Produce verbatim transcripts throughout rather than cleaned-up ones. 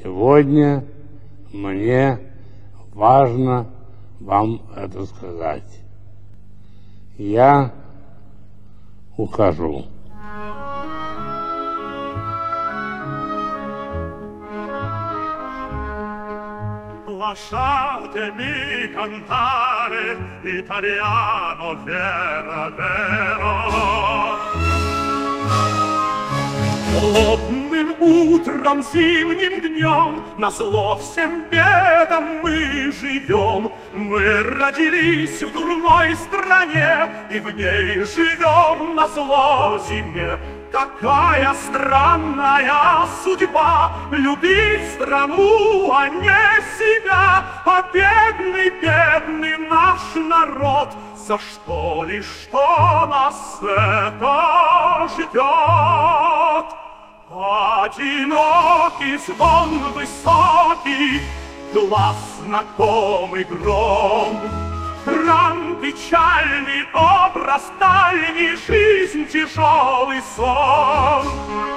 Сегодня мне важно вам это сказать. Я ухожу. Lasciatemi cantare italiano vero vero. Холодным утром, зимним днем, назло всем бедам мы живем. Мы родились в дурной стране и в ней живем назло зиме. Какая странная судьба любить страну, а не себя. А бедный, бедный наш народ, за что ли, что нас это ждет? Одинокий звон высокий, глаз знакомый гром. Ран печальный образ дальний, жизнь тяжелый сон.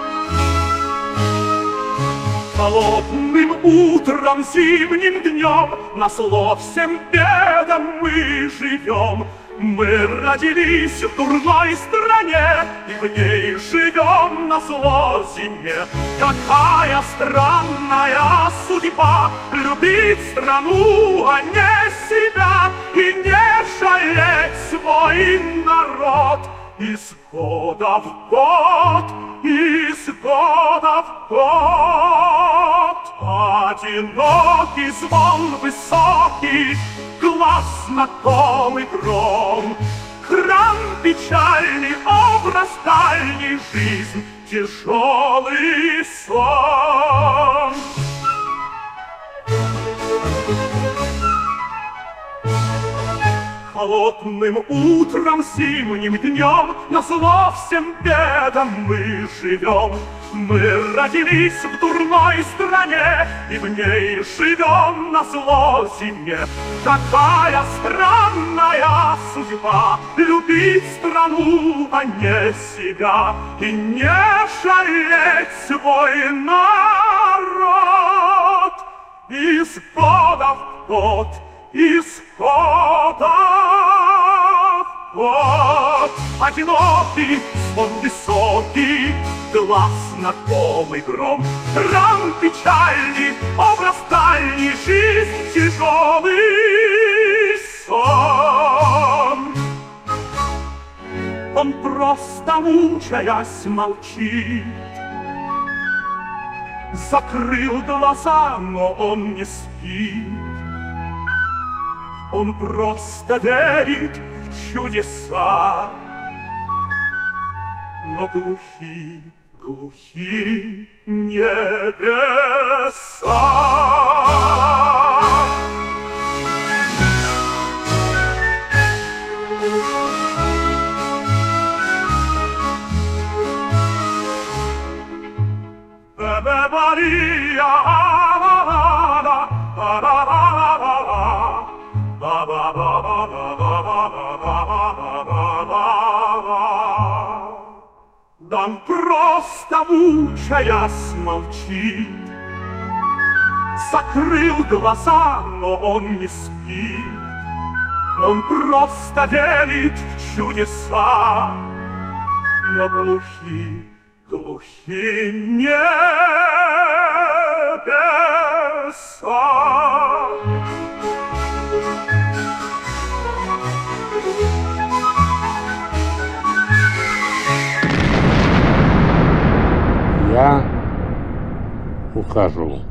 Холодным утром, зимним днем, назло всем бедам мы живем. Мы родились в дурной стране и в ней живем назло зиме. Какая странная судьба любить страну, а не себя, и не жалеть свой народ. Из года в год, из года в год. Одинокий звон высокий, глаз знакомый гром. Храм печальный, образ дальний, жизнь тяжелый сон. Холодным утром, зимним днем, назло всем бедам мы живем. Мы родились в дурной стране и в ней живем назло зиме. Какая странная судьба любить страну, а не себя, и не жалеть свой народ. Из года в год, из года в год. Одинокий, звон высокий, глаз знакомый гром. Ран печальный, образ дальний, жизнь тяжелый сон. Он просто, мучаясь, молчит, закрыл глаза, но он не спит. Он просто верит в чудеса, но глухи, глухи небеса. Он просто, мучаясь, молчит, закрыл глаза, но он не спит. Он просто верит в чудеса, но глухи, глухи небеса. Я ухожу.